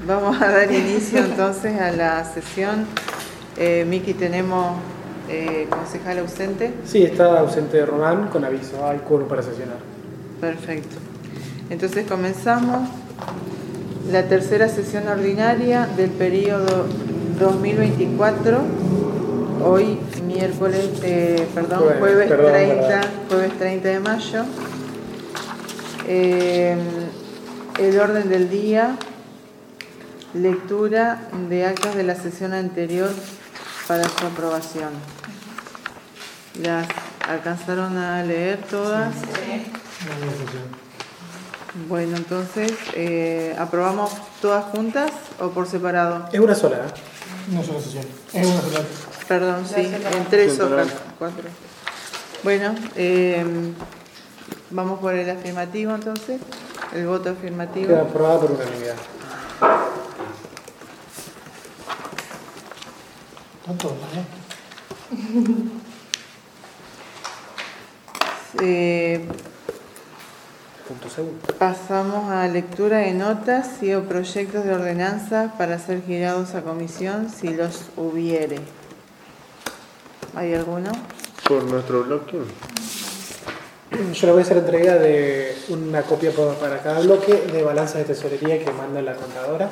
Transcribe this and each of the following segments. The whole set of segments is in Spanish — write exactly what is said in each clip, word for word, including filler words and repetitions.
Vamos a dar inicio entonces a la sesión. Eh, Miki, tenemos eh, concejal ausente. Sí, está ausente Román, con aviso, hay quórum para sesionar. Perfecto. Entonces comenzamos la tercera sesión ordinaria del periodo dos mil veinticuatro. Hoy, miércoles, eh, perdón, jueves, jueves, perdón, treinta, jueves treinta de mayo. Eh, el orden del día, lectura de actas de la sesión anterior para su aprobación. ¿Las alcanzaron a leer todas? Sí. Bueno, entonces, eh, ¿aprobamos todas juntas o por separado? Es una sola, ¿eh? Una sola sesión. Es una sola. Perdón, sí, en tres o cuatro. Bueno, eh, vamos por el afirmativo entonces. El voto afirmativo. Queda aprobada por unanimidad. ¿Cuánto? ¿Eh? Eh, Punto segundo. pasamos a lectura de notas y o proyectos de ordenanza para ser girados a comisión si los hubiere. ¿Hay alguno? Por nuestro bloque. Yo le voy a hacer entrega de una copia para cada bloque de balanza de tesorería que manda la contadora.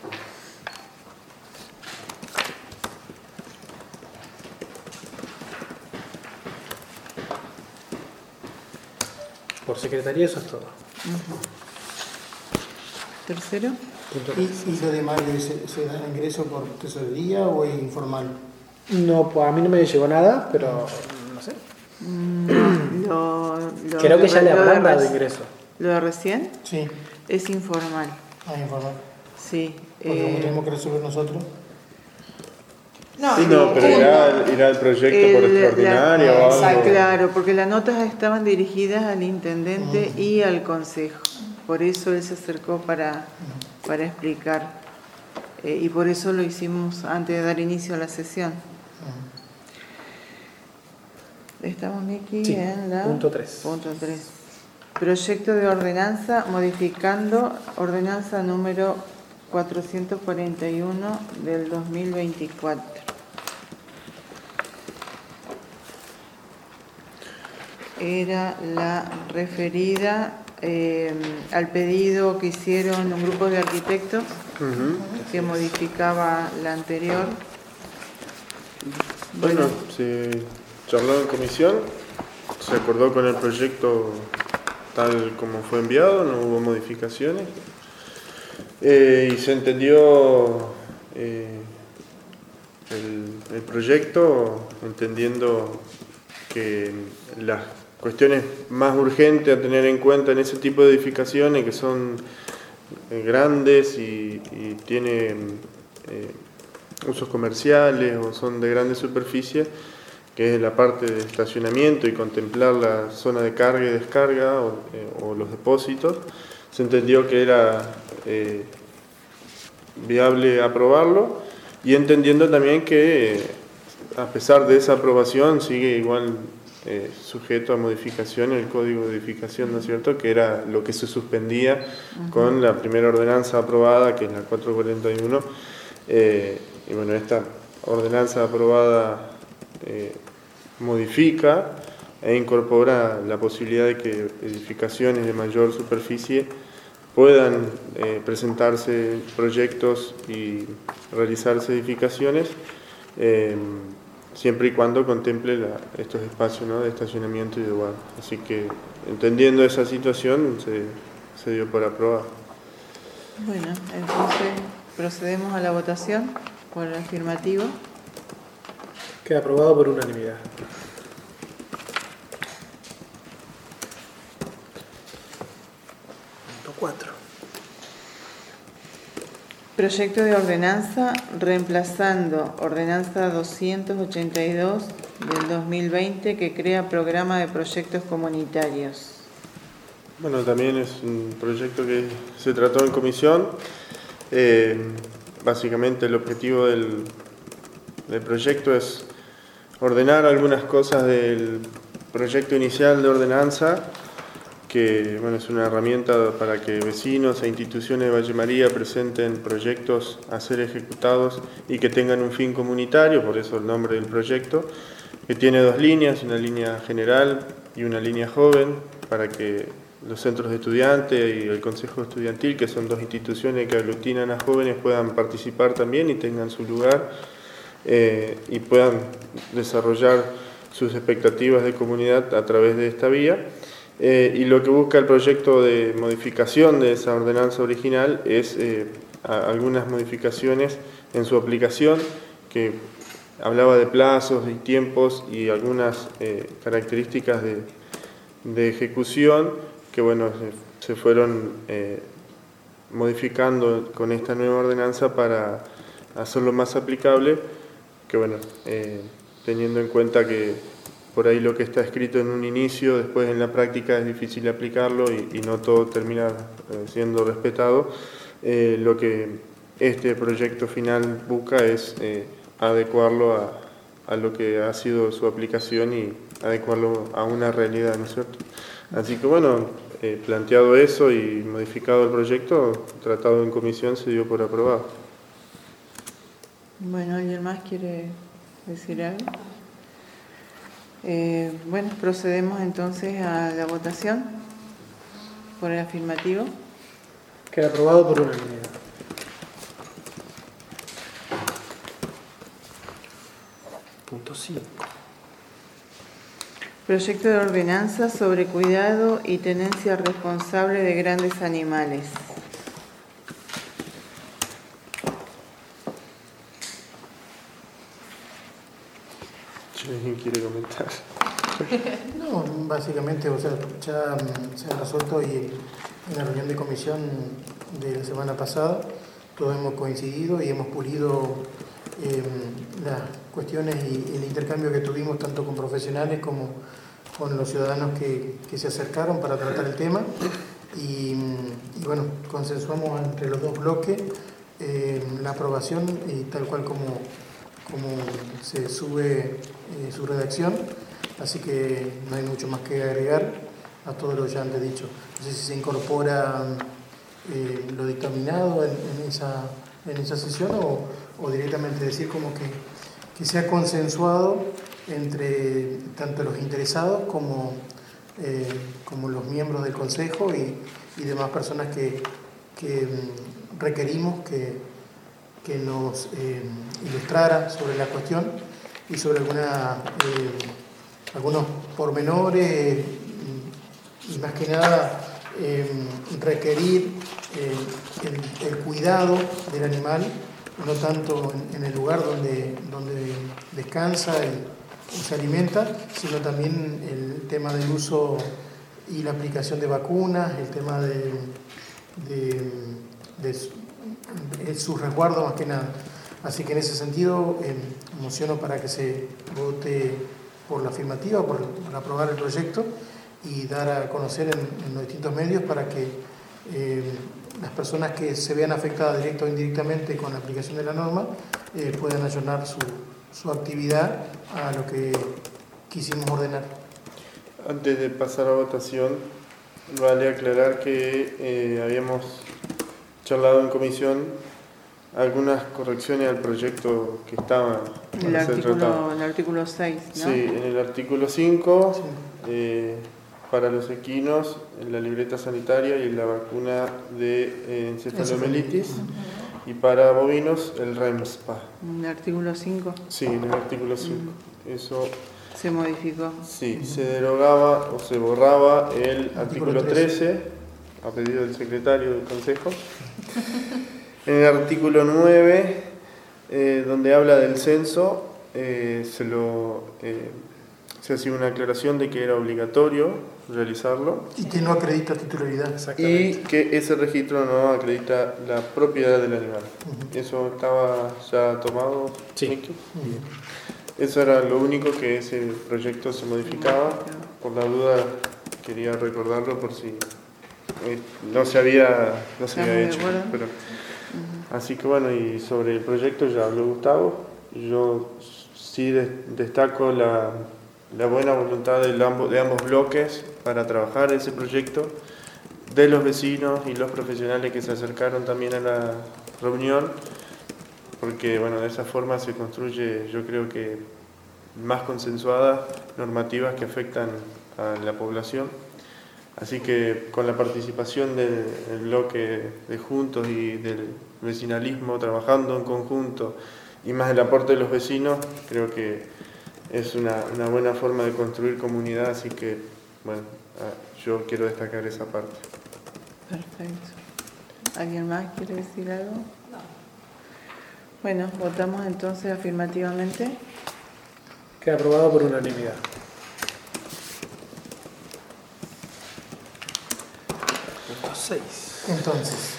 Por secretaría eso es todo. Uh-huh. Tercero. ¿Y, y lo demás se, se da ingreso por tesorería o es informal? No, pues a mí no me llegó nada, pero no sé. No, lo, lo Creo que de, ya le habrán dado reci- ingreso. ¿Lo de recién? Sí. Es informal. Ah, informal. Sí. Porque eh, como tenemos que resolver nosotros. No, Sí, no, pero irá, irá el proyecto por El- extraordinario la- o algo. Claro, porque las notas estaban dirigidas al intendente uh-huh. y al consejo. Por eso él se acercó para, uh-huh. para explicar. Eh, y por eso lo hicimos antes de dar inicio a la sesión. Uh-huh. Estamos, Miki, sí, en la... punto tres. Punto tres. Proyecto de ordenanza modificando ordenanza número cuatrocientos cuarenta y uno del dos mil veinticuatro. Era la referida eh, al pedido que hicieron un grupo de arquitectos uh-huh. que modificaba la anterior. Bueno, bueno, se charló en comisión, se acordó con el proyecto tal como fue enviado, no hubo modificaciones eh, y se entendió eh, el, el proyecto entendiendo que las cuestiones más urgentes a tener en cuenta en ese tipo de edificaciones que son eh, grandes y, y tienen eh, usos comerciales o son de grandes superficies, que es la parte de estacionamiento y contemplar la zona de carga y descarga o, eh, o los depósitos, se entendió que era eh, viable aprobarlo y entendiendo también que eh, a pesar de esa aprobación sigue igual eh, sujeto a modificación el código de edificación, ¿no es cierto?, que era lo que se suspendía uh-huh. con la primera ordenanza aprobada, que es la cuatrocientos cuarenta y uno, eh, y bueno, esta ordenanza aprobada eh, modifica e incorpora la posibilidad de que edificaciones de mayor superficie puedan eh, presentarse proyectos y realizarse edificaciones eh, siempre y cuando contemple la, estos espacios, ¿no?, de estacionamiento y de guardia. Así que entendiendo esa situación se, se dio por aprobado. Bueno, entonces procedemos a la votación por el afirmativo. Queda aprobado por unanimidad. Punto cuatro. Proyecto de ordenanza reemplazando ordenanza doscientos ochenta y dos del dos mil veinte que crea programa de proyectos comunitarios. Bueno, también es un proyecto que se trató en comisión. Eh, básicamente el objetivo del, del proyecto es ordenar algunas cosas del proyecto inicial de ordenanza que bueno, es una herramienta para que vecinos e instituciones de Valle María presenten proyectos a ser ejecutados y que tengan un fin comunitario, por eso el nombre del proyecto, que tiene dos líneas, una línea general y una línea joven, para que los centros de estudiantes y el Consejo Estudiantil, que son dos instituciones que aglutinan a jóvenes, puedan participar también y tengan su lugar eh, y puedan desarrollar sus expectativas de comunidad a través de esta vía. Eh, y lo que busca el proyecto de modificación de esa ordenanza original es eh, a, algunas modificaciones en su aplicación, que hablaba de plazos y tiempos y algunas eh, características de, de ejecución que bueno, se, se fueron eh, modificando con esta nueva ordenanza para hacerlo más aplicable, que bueno, eh, teniendo en cuenta que por ahí lo que está escrito en un inicio, después en la práctica es difícil aplicarlo y, y no todo termina eh, siendo respetado. Eh, lo que este proyecto final busca es eh, adecuarlo a, a lo que ha sido su aplicación y adecuarlo a una realidad, ¿no es cierto? Así que bueno, eh, planteado eso y modificado el proyecto, tratado en comisión, se dio por aprobado. Bueno, ¿alguien más quiere decir algo? Eh, bueno, procedemos entonces a la votación por el afirmativo. Queda aprobado por unanimidad. Punto cinco. Proyecto de ordenanza sobre cuidado y tenencia responsable de grandes animales. Si alguien quiere comentar. No, básicamente, o sea, ya mm, se ha resuelto y en la reunión de comisión de la semana pasada todos hemos coincidido y hemos pulido eh, las cuestiones y el intercambio que tuvimos tanto con profesionales como con los ciudadanos que, que se acercaron para tratar el tema y, y bueno, consensuamos entre los dos bloques eh, la aprobación y tal cual como, como se sube eh, su redacción, así que no hay mucho más que agregar a todo lo ya antes dicho. No sé si se incorpora eh, lo dictaminado en, en, esa, en esa sesión o, o directamente decir como que, que sea consensuado entre tanto los interesados como, eh, como los miembros del Consejo y, y demás personas que, que requerimos que, que nos eh, ilustrara sobre la cuestión y sobre alguna, eh, algunos pormenores y más que nada eh, requerir eh, el, el cuidado del animal, no tanto en, en el lugar donde, donde descansa y se alimenta, sino también el tema del uso y la aplicación de vacunas, el tema de, de, de, su, de su resguardo más que nada. Así que en ese sentido eh, mociono para que se vote por la afirmativa, por, por aprobar el proyecto y dar a conocer en, en los distintos medios para que eh, las personas que se vean afectadas directa o indirectamente con la aplicación de la norma eh, puedan ayornar su, su actividad a lo que quisimos ordenar. Antes de pasar a votación, vale aclarar que eh, habíamos charlado en comisión algunas correcciones al proyecto que estaba el artículo, el artículo seis, ¿no? Sí, en el artículo cinco, sí. eh, para los equinos, en la libreta sanitaria y la vacuna de eh, encefalomelitis, uh-huh. Y para bovinos, el REMSPA. ¿En el artículo cinco? Sí, en el artículo cinco. Uh-huh. Eso se modificó. Sí, uh-huh. Se derogaba o se borraba el artículo trece, a pedido del secretario del Consejo. En el artículo nueve, eh, donde habla del censo, eh, se, lo, eh, se hacía una aclaración de que era obligatorio realizarlo. Y que no acredita titularidad. Y que ese registro no acredita la propiedad del animal. Uh-huh. ¿Eso estaba ya tomado? Sí. Uh-huh. Eso era lo único que ese proyecto se modificaba. Por la duda quería recordarlo por si eh, no se había, no se había hecho. Pero, uh-huh. Así que bueno, y sobre el proyecto ya habló Gustavo. Yo sí de, destaco la, la buena voluntad de ambos, de ambos bloques para trabajar ese proyecto, de los vecinos y los profesionales que se acercaron también a la reunión, porque bueno, de esa forma se construye, yo creo que más consensuadas normativas que afectan a la población. Así que con la participación del, del bloque de Juntos y del vecinalismo trabajando en conjunto y más el aporte de los vecinos, creo que es una, una buena forma de construir comunidad, así que bueno, yo quiero destacar esa parte. Perfecto. ¿Alguien más quiere decir algo? No. Bueno, votamos entonces afirmativamente. Queda aprobado por unanimidad. Punto seis. Entonces.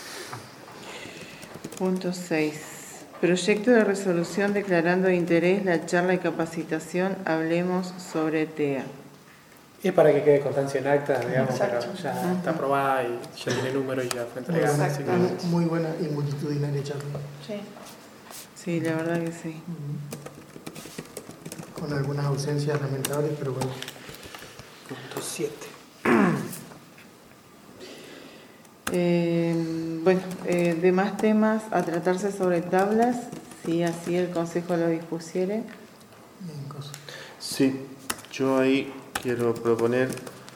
Punto seis. Proyecto de resolución declarando de interés la charla y capacitación Hablemos sobre T E A. Es para que quede constancia en acta, digamos, pero ya Uh-huh. está aprobada y ya tiene número y ya fue entregada. Así que... Muy buena y multitudinaria charla. Sí. Sí, la verdad que sí. Con algunas ausencias lamentables, pero bueno. Punto siete. Eh, bueno, eh, demás temas a tratarse sobre tablas, si así el Consejo lo dispusiere. Bien, cosa. Sí, yo ahí quiero proponer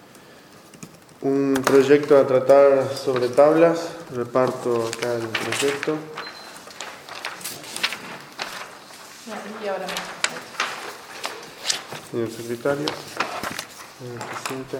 un proyecto a tratar sobre tablas. Reparto acá el proyecto. Y ahora. Señor secretario, señora presidenta.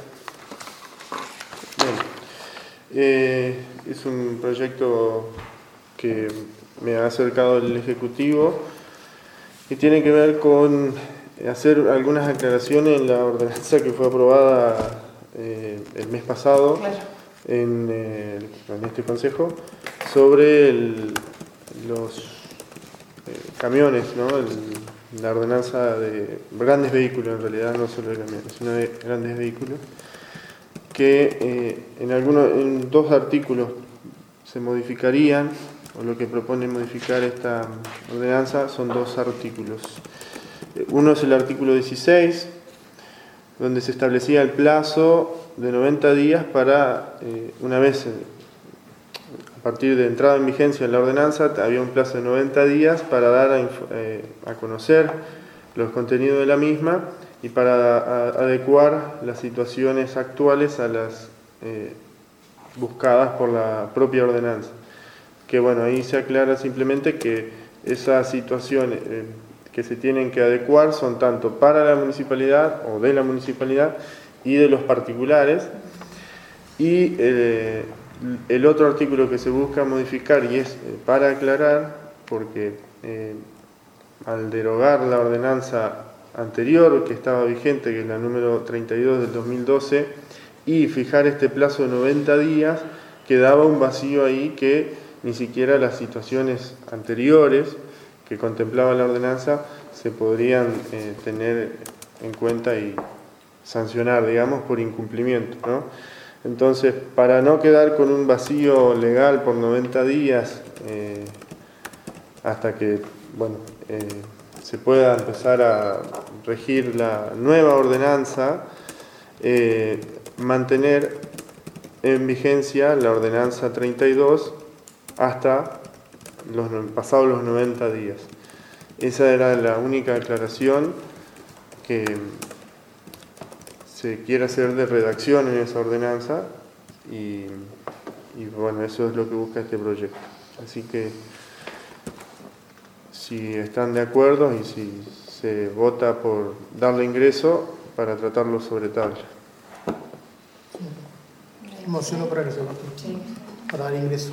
Bien, eh, es un proyecto que me ha acercado el Ejecutivo y tiene que ver con hacer algunas aclaraciones en la ordenanza que fue aprobada eh, el mes pasado Claro. en, eh, en este Consejo sobre el, los eh, camiones, ¿no? El, la ordenanza de grandes vehículos, en realidad no solo de camiones, sino de grandes vehículos, que eh, en, algunos, en dos artículos se modificarían, o lo que propone modificar esta ordenanza son dos artículos. Uno es el artículo dieciséis, donde se establecía el plazo de noventa días para, eh, una vez, eh, a partir de entrada en vigencia de la ordenanza, había un plazo de noventa días para dar a, eh, a conocer los contenidos de la misma y para a, adecuar las situaciones actuales a las eh, buscadas por la propia ordenanza. Que bueno, ahí se aclara simplemente que esas situaciones eh, que se tienen que adecuar son tanto para la municipalidad o de la municipalidad y de los particulares. Y eh, el otro artículo que se busca modificar, y es eh, para aclarar, porque eh, al derogar la ordenanza anterior que estaba vigente, que es la número treinta y dos del dos mil doce, y fijar este plazo de noventa días, quedaba un vacío ahí que ni siquiera las situaciones anteriores que contemplaba la ordenanza se podrían eh, tener en cuenta y sancionar, digamos, por incumplimiento, ¿no? Entonces, para no quedar con un vacío legal por noventa días, eh, hasta que, bueno, eh, se pueda empezar a regir la nueva ordenanza, eh, mantener en vigencia la ordenanza treinta y dos hasta los pasados los noventa días. Esa era la única aclaración que se quiere hacer de redacción en esa ordenanza y, y bueno, eso es lo que busca este proyecto. Así que si están de acuerdo y si se vota por darle ingreso para tratarlo sobre tabla. Mociono para que se vote. Sí. Para dar ingreso.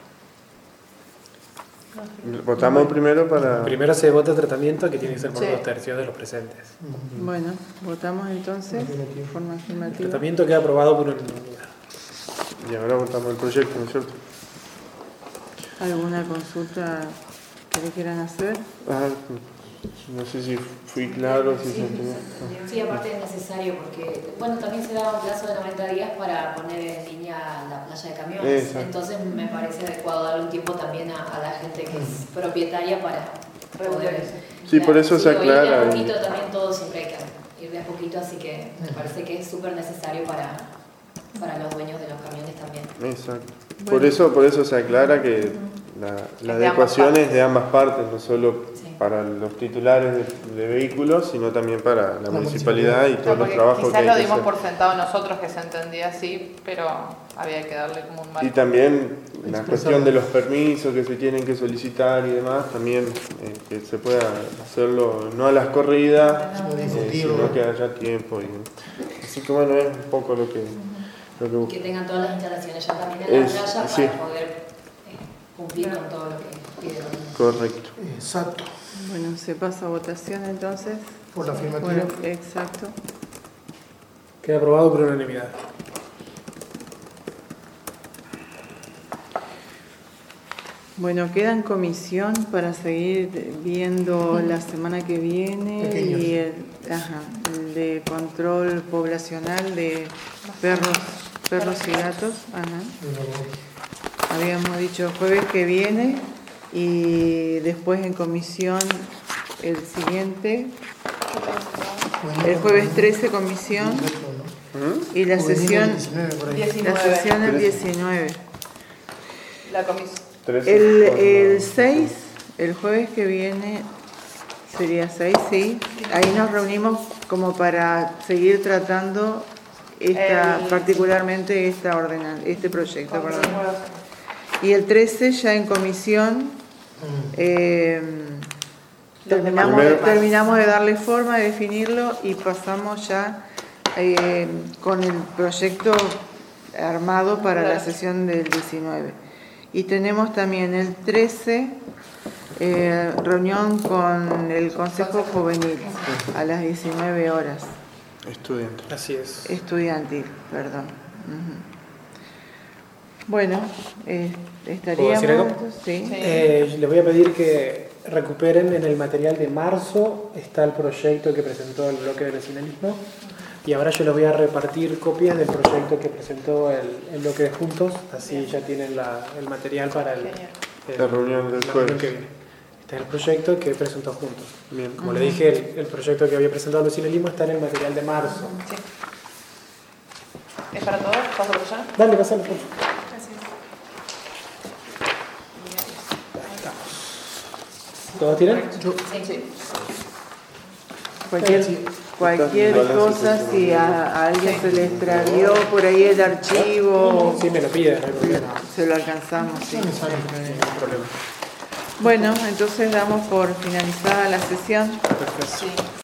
Votamos primero para... Primero se vota el tratamiento, que tiene que ser por Sí. dos tercios de los presentes. Bueno, votamos entonces de forma El afirmativa. tratamiento queda aprobado por unanimidad. Y ahora votamos el proyecto, ¿no es cierto? ¿Alguna consulta que le quieran hacer? Ah, no sé si fui claro, si se Sí, entendió. sí, aparte es necesario porque, bueno, también se da un plazo de noventa días para poner en línea la playa de camiones. Exacto. Entonces me parece adecuado darle un tiempo también a, a la gente que es propietaria para poder... Sí, por eso se sí, o ir de a aclara. poquito también todo, siempre hay que ir de es poquito, así que me parece que es súper necesario para, para los dueños de los camiones también. Exacto. Bueno. Por eso, por eso se aclara que la, la de adecuación ambas es de ambas partes, no solo Sí. para los titulares de, de vehículos, sino también para la, La municipalidad y No, todos los porque trabajos que quizás hay lo que dimos hacer. por sentado nosotros que se entendía así, pero había que darle como un marco. Y también la Expresado. cuestión de los permisos que se tienen que solicitar y demás, también eh, que se pueda hacerlo no a las corridas, Como eh, difundirlo. sino que haya tiempo. Y, así que bueno, es un poco lo que, lo que Y busco. que tengan todas las instalaciones ya también en la Es- playa sí. para poder eh, cumplir con todo lo que pide la norma. Correcto. Exacto. Bueno, se pasa a votación entonces. Por la afirmativa. Bueno, exacto. Queda aprobado por unanimidad. Bueno, queda en comisión para seguir viendo la semana que viene Pequeños. y el, ajá, el de control poblacional de perros, perros y gatos. Ajá. Habíamos dicho jueves que viene y después en comisión el siguiente, el jueves trece comisión ¿Mm? y la sesión, la diecinueve. sesión el diecinueve. La comisión. trece El, por- el seis, el jueves que viene, sería seis, sí. Ahí nos reunimos como para seguir tratando esta, El- particularmente esta ordenanza, este proyecto, perdón. Y el trece ya en comisión eh, terminamos, Primero- terminamos de darle forma, de definirlo y pasamos ya eh, con el proyecto armado para la sesión del diecinueve. Y tenemos también el trece, eh, reunión con el Consejo Juvenil a las diecinueve horas, Estudiante. Así es. estudiantil, perdón. Ujú. Bueno, eh, ¿Puedo estaríamos. decir algo? Sí. Sí. Eh, les voy a pedir que recuperen en el material de marzo, está el proyecto que presentó el bloque de vecinalismo, y ahora yo les voy a repartir copias del proyecto que presentó el, el bloque de Juntos, así ya tienen la- el material para el, Genial. el- La reunión del la jueves. que viene. Este es el proyecto que presentó Juntos. Bien. Como le dije, el, el proyecto que había presentado el vecinalismo está en el material de marzo. Sí. ¿Es para todos? ¿Paso por allá? Dale, pásalo, por favor. Gracias. ¿Todos tienen? Sí. Cualquier, cualquier Está- cosa, si a, a alguien se le extravió por ahí el archivo, Sí, me lo piden, no hay problema. se lo alcanzamos. Sí. No hay problema. Bueno, entonces damos por finalizada la sesión. Perfecto. Sí.